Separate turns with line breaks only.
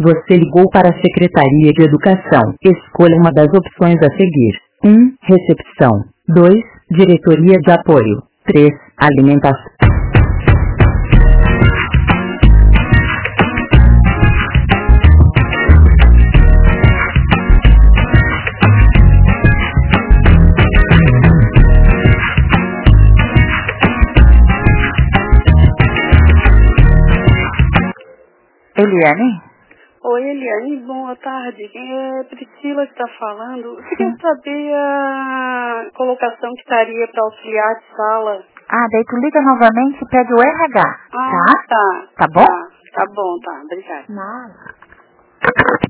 Você ligou para a Secretaria de Educação. Escolha uma das opções a seguir. 1. Recepção. 2. Diretoria de Apoio. 3. Alimentação. Eliane?
Oi, Eliane, boa tarde. É Priscila que está falando. Você quer saber a colocação que estaria para auxiliar de sala?
Daí tu liga novamente e pede o RH, tá?
Tá.
Tá bom?
Tá bom, tá. Obrigada.
Nada.